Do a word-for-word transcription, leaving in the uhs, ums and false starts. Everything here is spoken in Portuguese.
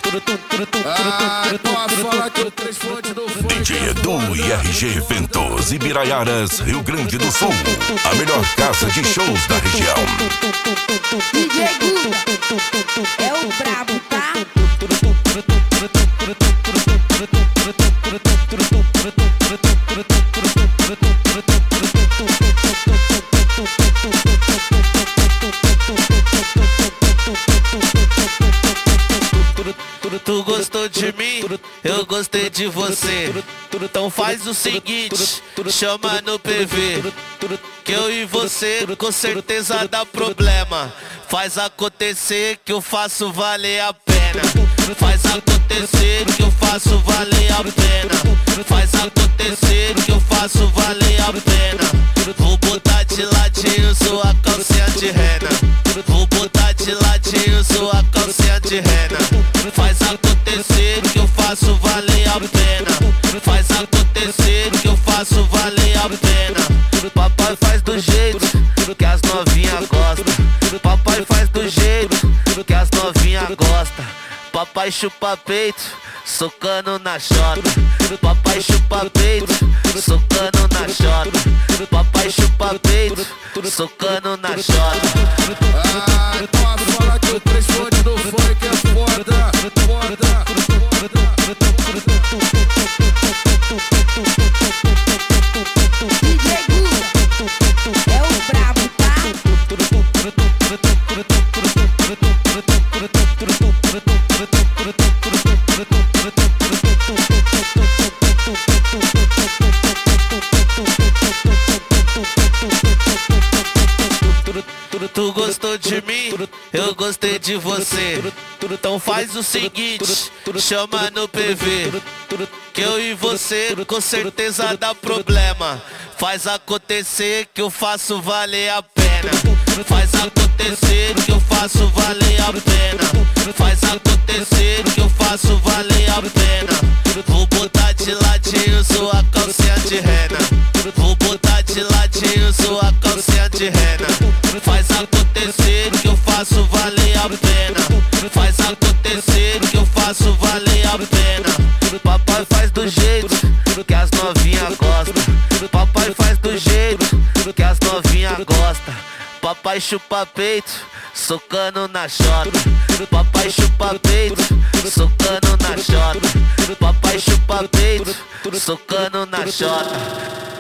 Ah, pode falar que o três fontes do funk. D J Edu e R G Ventos, Ibiraiaras, Rio Grande do Sul. A melhor casa de shows da região. D J Guga é o brabo, tá? Tu gostou de mim, eu gostei de você. Então faz o seguinte, chama no P V, que eu e você com certeza dá problema. Faz acontecer que eu faço valer a pena. Faz acontecer que eu faço valer a pena. Faz acontecer que eu faço valer a pena. Vou botar de ladinho sua calcinha de rena. Vou botar de ladinho sua calcinha de rena. Faz acontecer que eu faço valer a pena. Faz acontecer que eu faço valer a pena. Papai faz do jeito que as novinha gostam. Papai faz do jeito que as novinha gostam. Papai chupa peito, socando na chota. Papai chupa peito, socando na chota. Papai chupa peito, socando na chota. Ah, pode falar que o três fontes do funk é foda, foda, D J Guga é o brabo, tá? Tu gostou de mim, eu gostei de você. Então faz o seguinte, chama no P V, que eu e você com certeza dá problema. Faz acontecer que eu faço valer a pena. Faz acontecer que eu faço valer a pena. Faz acontecer que eu faço valer a pena. Vou botar de ladinho sua calcinha de rena. Vou botar de ladinho sua calcinha de rena. Faz acontecer que eu faço valer a pena. Faz acontecer que eu faço valer a pena. Papai faz do jeito que as novinha gostam. Papai faz do jeito que as novinha gostam. Papai chupa peito, socando na chota. Papai chupa peito, socando na chota. Papai chupa peito, socando na chota.